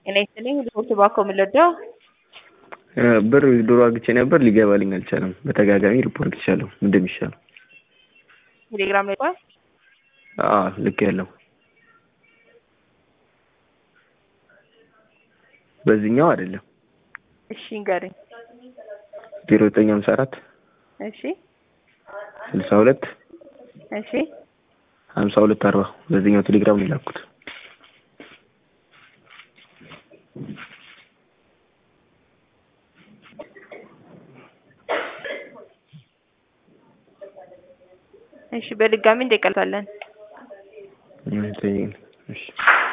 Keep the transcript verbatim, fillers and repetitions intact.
እኔ ስለኝ ሪፖርት ባኮ ምለዳው ብር ዶሮ አግቼ ነበር ሊገባልኝ አልቻለም። በተጋጋሚ ሪፖርት ይሻለው እንደሚሻለው ቴሌግራም ላይ ቋል አዎ ልክ ያለው በዚህኛው አይደለም። እሺ ንገረኝ። ዜሮ ዘጠኝ ሃምሳ አራት እሺ ስልሳ ሁለት እሺ ሃምሳ ሁለት አርባ በዚህኛው ቴሌግራም ላይ ላኩት። እሺ በድጋሚ እንደቀልታለን። እሺ